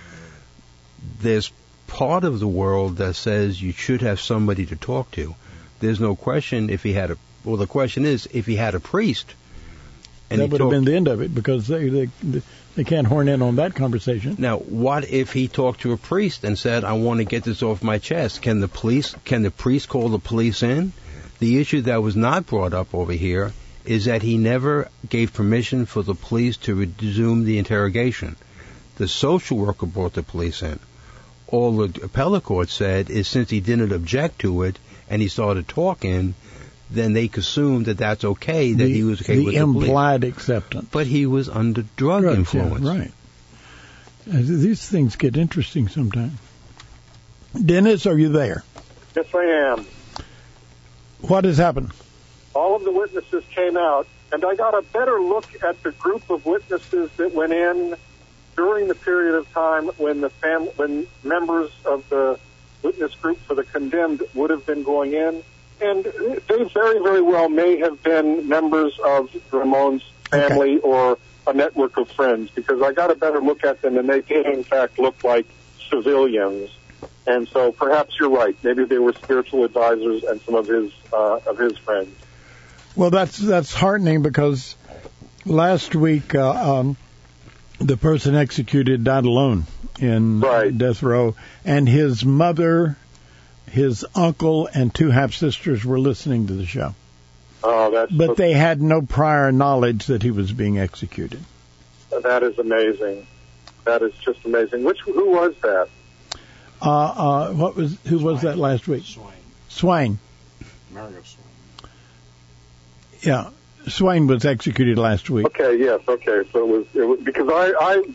There's part of the world that says you should have somebody to talk to. There's no question if he had a, well, the question is if he had a priest. And that would have been the end of it, because they, they they can't horn in on that conversation. Now, what if he talked to a priest and said, I want to get this off my chest? Can the police, can the priest call the police in? The issue that was not brought up over here is that he never gave permission for the police to resume the interrogation. The social worker brought the police in. All the appellate court said is since he didn't object to it and he started talking, then they assumed that that's okay, that the, he was okay the with the implied police. acceptance. But he was under drug Drugs, influence. Yeah, right. Uh, these things get interesting sometimes. Dennis, are you there? Yes, I am. What has happened? All of the witnesses came out, and I got a better look at the group of witnesses that went in during the period of time when the fam- when members of the witness group for the condemned would have been going in. And they very, very well may have been members of Ramon's family okay. or a network of friends, because I got a better look at them, and they did, in fact, look like civilians. And so perhaps you're right. Maybe they were spiritual advisors and some of his uh, of his friends. Well, that's that's heartening, because last week uh, um, the person executed died alone in right. death row, and his mother, his uncle, and two half-sisters were listening to the show. Oh, that's but so, they had no prior knowledge that he was being executed. That is amazing. That is just amazing. Which who was that? Uh, uh, what was who Swain. was that last week? Swain. Swain. Mario Swain. Yeah, Swain was executed last week. Okay, yes, okay. So it was, it was because I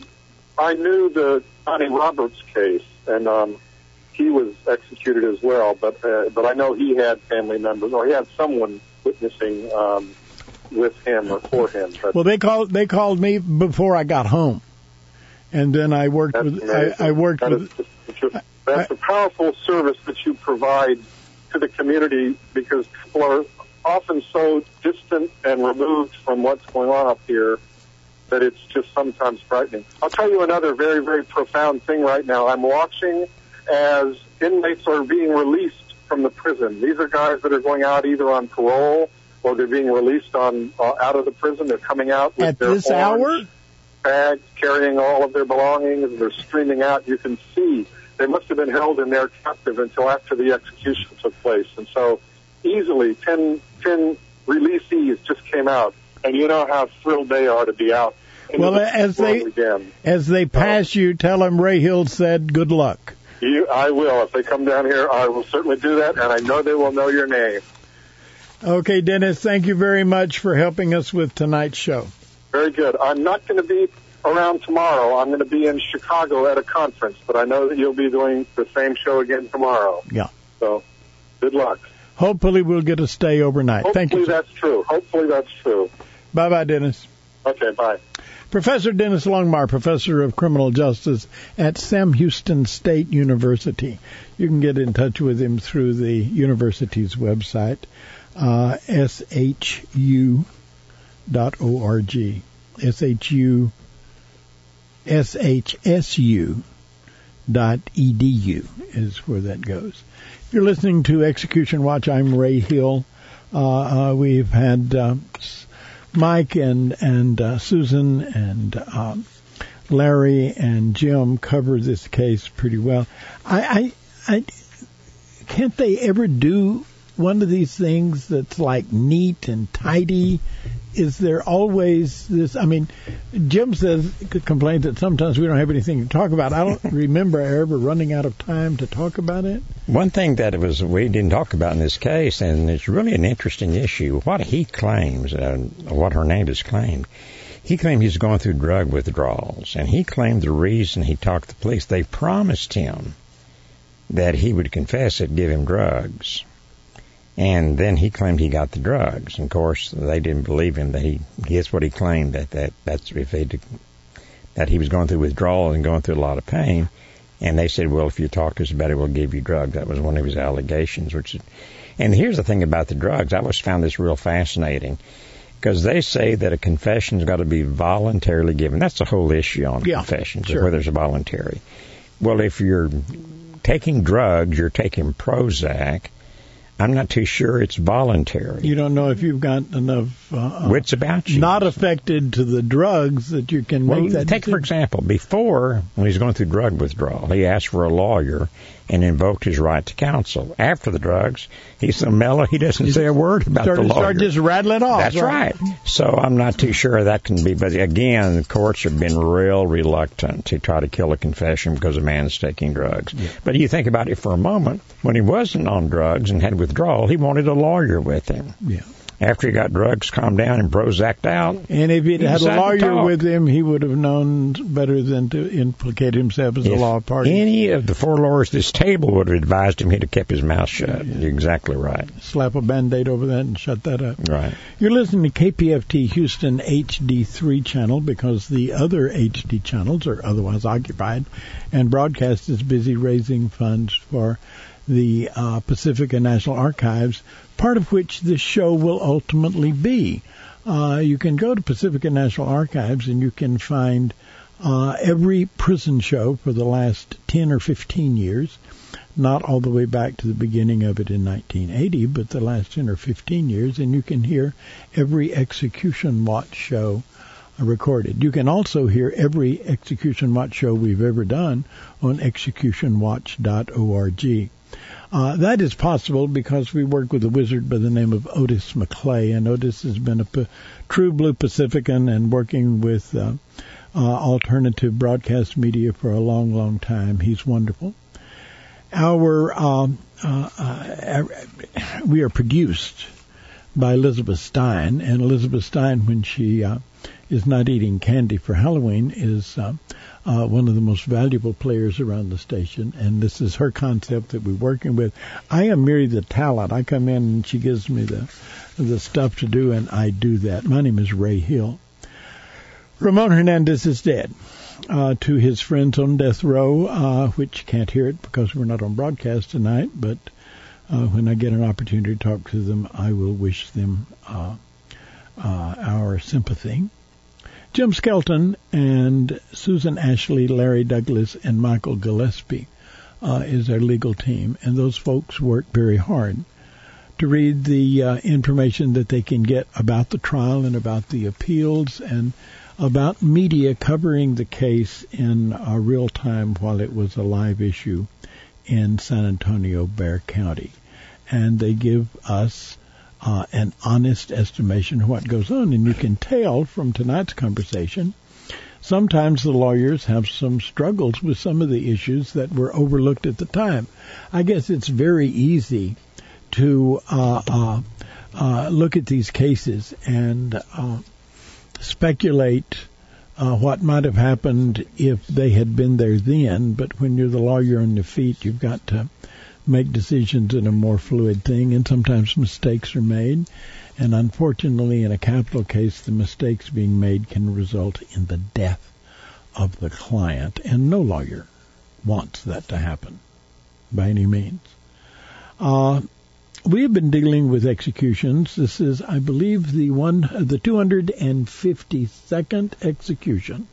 I I knew the Johnny Roberts case, and um, he was executed as well. But uh, but I know he had family members, or he had someone witnessing um, with him or for him. But well, they called they called me before I got home, and then I worked that's with I, I worked that with. Just, that's I, a powerful service that you provide to the community, because people are often so distant and removed from what's going on up here that it's just sometimes frightening. I'll tell you another very, very profound thing right now. I'm watching as inmates are being released from the prison. These are guys that are going out either on parole or they're being released on uh, out of the prison. They're coming out with At their this hour? bags, carrying all of their belongings. They're streaming out. You can see they must have been held in there captive until after the execution took place. And so easily ten, ten releasees just came out. And you know how thrilled they are to be out. Well, the as they again. as they pass so, you, tell them Ray Hill said good luck. You, I will. If they come down here, I will certainly do that, and I know they will know your name. Okay, Dennis, thank you very much for helping us with tonight's show. Very good. I'm not going to be around tomorrow. I'm going to be in Chicago at a conference, but I know that you'll be doing the same show again tomorrow. Yeah. So, good luck. Hopefully we'll get to stay overnight. Hopefully Thank you. Hopefully that's true. Hopefully that's true. Bye-bye, Dennis. Okay, bye. Professor Dennis Longmire, Professor of Criminal Justice at Sam Houston State University. You can get in touch with him through the university's website, uh, S H U dot org. S H U, S H S U dot E D U is where that goes. If you're listening to Execution Watch, I'm Ray Hill. Uh, uh, we've had uh, Mike and and uh, Susan and um, Larry and Jim cover this case pretty well. I, I, I can't they ever do one of these things that's like neat and tidy? Is there always this? I mean, Jim says complains that sometimes we don't have anything to talk about. I don't remember ever running out of time to talk about it. One thing that it was we didn't talk about in this case, and it's really an interesting issue. What he claims, uh, what Hernandez claimed, he claimed he's going through drug withdrawals, and he claimed the reason he talked to the police, they promised him that he would confess it, give him drugs. And then he claimed he got the drugs. And of course, they didn't believe him. That he, that's what he claimed. That that that's if they that he was going through withdrawal and going through a lot of pain. And they said, well, if you talk to us about it, we'll give you drugs. That was one of his allegations. Which, is, and here's the thing about the drugs. I always found this real fascinating because they say that a confession's got to be voluntarily given. That's the whole issue on yeah, confessions, sure. whether it's voluntary. Well, if you're taking drugs, you're taking Prozac, I'm not too sure it's voluntary. You don't know if you've got enough uh, wits about you. Not affected to the drugs that you can well, make that take, decision. For example, before, when he's going through drug withdrawal, he asked for a lawyer and invoked his right to counsel. After the drugs, he's so mellow he doesn't he's say a word about started, the lawyer. Start just rattling off. That's right. right. So I'm not too sure that can be. But again, the courts have been real reluctant to try to kill a confession because a man's taking drugs. Yeah. But you think about it for a moment. When he wasn't on drugs and had withdrawal, he wanted a lawyer with him. Yeah. After he got drugs calmed down and Prozac'd out. And if he'd he had a lawyer with him, he would have known better than to implicate himself as if a law party. Any of the four lawyers at this table would have advised him, he'd have kept his mouth shut. Yeah. You're exactly right. Slap a Band-Aid over that and shut that up. Right. You're listening to K P F T Houston H D three channel because the other H D channels are otherwise occupied, and broadcast is busy raising funds for the uh, Pacifica National Archives, part of which this show will ultimately be. Uh, you can go to Pacifica National Archives and you can find uh, every prison show for the last ten or fifteen years, not all the way back to the beginning of it in nineteen eighty, but the last ten or fifteen years, and you can hear every Execution Watch show recorded. You can also hear every Execution Watch show we've ever done on execution watch dot org. Uh, that is possible because we work with a wizard by the name of Otis McClay, and Otis has been a p- true blue Pacifican and working with uh, uh, alternative broadcast media for a long, long time. He's wonderful. Our um, uh, uh, we are produced by Elizabeth Stein, and Elizabeth Stein, when she uh, is not eating candy for Halloween, is uh, uh, one of the most valuable players around the station, and this is her concept that we're working with. I am merely the talent. I come in and she gives me the the stuff to do, and I do that. My name is Ray Hill. Ramon Hernandez is dead. Uh, to his friends on death row, uh, which can't hear it because we're not on broadcast tonight, but uh, when I get an opportunity to talk to them, I will wish them uh, uh, our sympathy. Jim Skelton and Susan Ashley, Larry Douglas, and Michael Gillespie uh, is our legal team, and those folks work very hard to read the uh, information that they can get about the trial and about the appeals and about media covering the case in uh, real time while it was a live issue in San Antonio, Bexar County. And they give us uh, an honest estimation of what goes on. And you can tell from tonight's conversation, sometimes the lawyers have some struggles with some of the issues that were overlooked at the time. I guess it's very easy to uh, uh, uh, look at these cases and uh, speculate uh, what might have happened if they had been there then, but when you're the lawyer on your feet, you've got to make decisions in a more fluid thing, and sometimes mistakes are made, and unfortunately in a capital case, the mistakes being made can result in the death of the client, and no lawyer wants that to happen by any means. Uh, We have been dealing with executions. This is, I believe, the one, the two hundred fifty-second execution.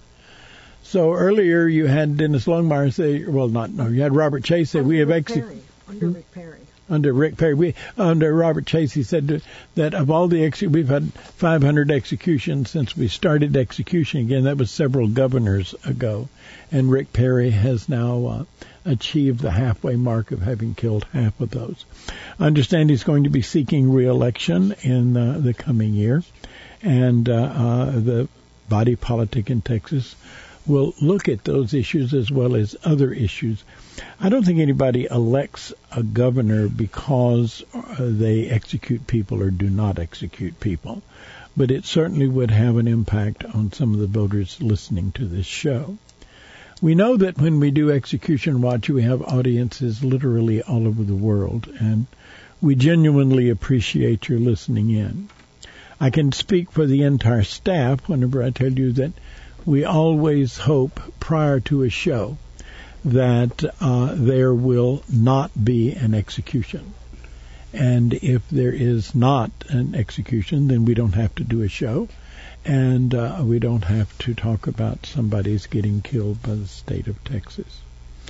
So earlier you had Dennis Longmire say, well, not no, you had Robert Chase say under we have Rick executed Perry. Under Rick Perry. Under Rick Perry, we under Robert Chase, he said that of all the ex- we've had five hundred executions since we started execution again. That was several governors ago, and Rick Perry has now uh, achieved the halfway mark of having killed half of those. I understand he's going to be seeking re-election in uh, the coming year, and uh, uh, the body politic in Texas will look at those issues as well as other issues. I don't think anybody elects a governor because uh, they execute people or do not execute people, but it certainly would have an impact on some of the voters listening to this show. We know that when we do Execution Watch, we have audiences literally all over the world, and we genuinely appreciate your listening in. I can speak for the entire staff whenever I tell you that we always hope prior to a show that uh, there will not be an execution. And if there is not an execution, then we don't have to do a show, and uh, we don't have to talk about somebody's getting killed by the state of Texas.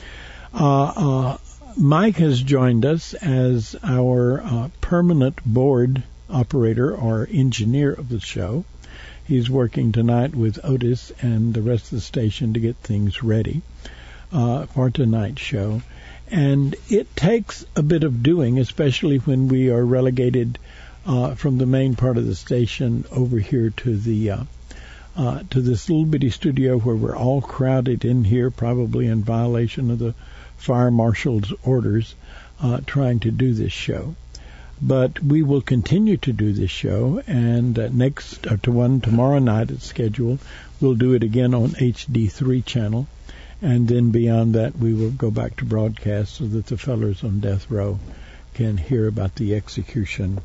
Uh, uh, Mike has joined us as our uh, permanent board operator or engineer of the show. He's working tonight with Otis and the rest of the station to get things ready uh, for tonight's show. And it takes a bit of doing, especially when we are relegated uh, from the main part of the station over here to the uh, uh, to this little bitty studio where we're all crowded in here, probably in violation of the fire marshal's orders, uh, trying to do this show. But we will continue to do this show, and uh, next uh, to one tomorrow night it's scheduled. We'll do it again on H D three channel, and then beyond that we will go back to broadcast so that the fellers on death row can hear about the execution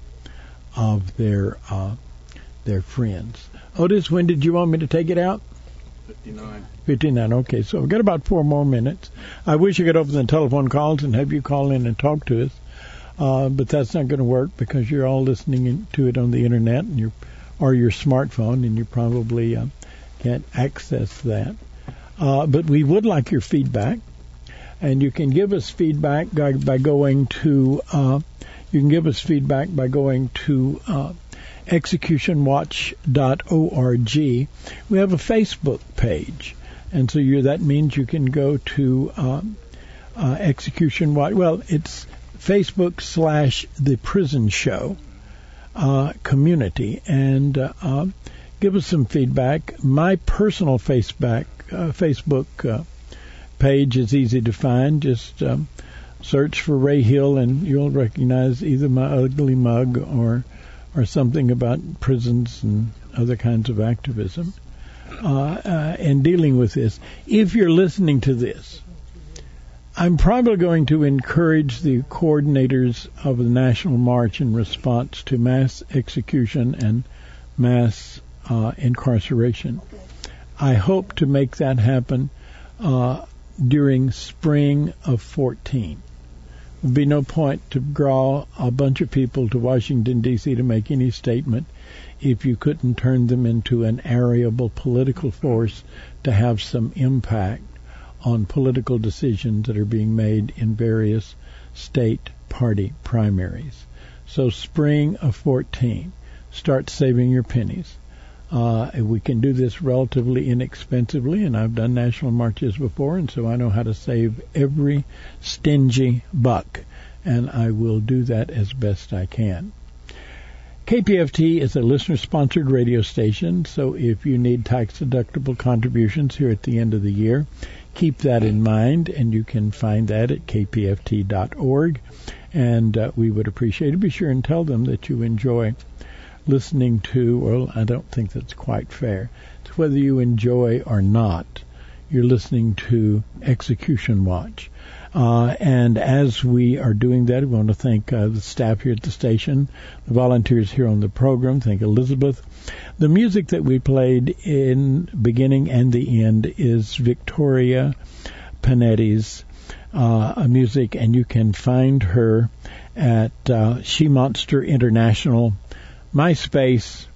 of their uh, their friends. Otis, when did you want me to take it out? fifty-nine. fifty-nine, okay. So we've got about four more minutes. I wish I could open the telephone calls and have you call in and talk to us. Uh, but that's not going to work because you're all listening in, to it on the internet and your or your smartphone, and you probably uh, can't access that. Uh, but we would like your feedback, and you can give us feedback by, by going to uh, you can give us feedback by going to uh, execution watch dot org. We have a Facebook page, and so you that means you can go to uh, uh, Execution Watch. Well, it's Facebook slash The Prison Show uh, community, and uh, uh, give us some feedback. My personal Facebook, uh, Facebook uh, page is easy to find. Just um, search for Ray Hill, and you'll recognize either my ugly mug or or something about prisons and other kinds of activism uh, uh, and dealing with this. If you're listening to this, I'm probably going to encourage the coordinators of the National March in response to mass execution and mass uh, incarceration. I hope to make that happen uh, during spring of fourteen. There would be no point to draw a bunch of people to Washington, D C to make any statement if you couldn't turn them into an arable political force to have some impact on political decisions that are being made in various state party primaries. So spring of fourteen, start saving your pennies. Uh, we can do this relatively inexpensively, and I've done national marches before, and so I know how to save every stingy buck, and I will do that as best I can. K P F T is a listener-sponsored radio station, so if you need tax-deductible contributions here at the end of the year, keep that in mind, and you can find that at k p f t dot org, and uh, we would appreciate it. Be sure and tell them that you enjoy listening to, well, I don't think that's quite fair. It's whether you enjoy or not. You're listening to Execution Watch. Uh, and as we are doing that, we want to thank uh, the staff here at the station, the volunteers here on the program. Thank Elizabeth. The music that we played in beginning and the end is Victoria Panetti's uh, music, and you can find her at uh, She Monster International, MySpace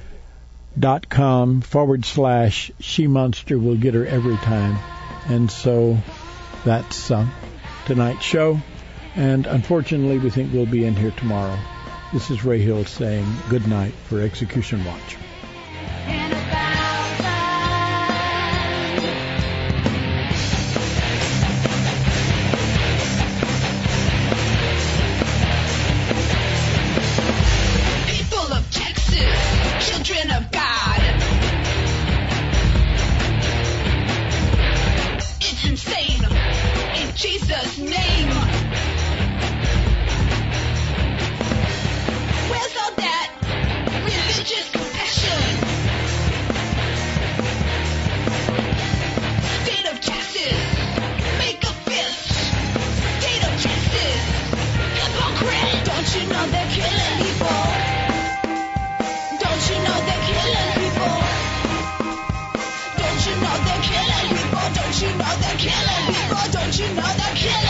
dot com forward slash She Monster will get her every time. And so that's uh, tonight's show. And unfortunately, we think we'll be in here tomorrow. This is Ray Hill saying good night for Execution Watch. Jesus' name. Where's all that religious compassion? Don't you know they're killing people? Don't you know they're killing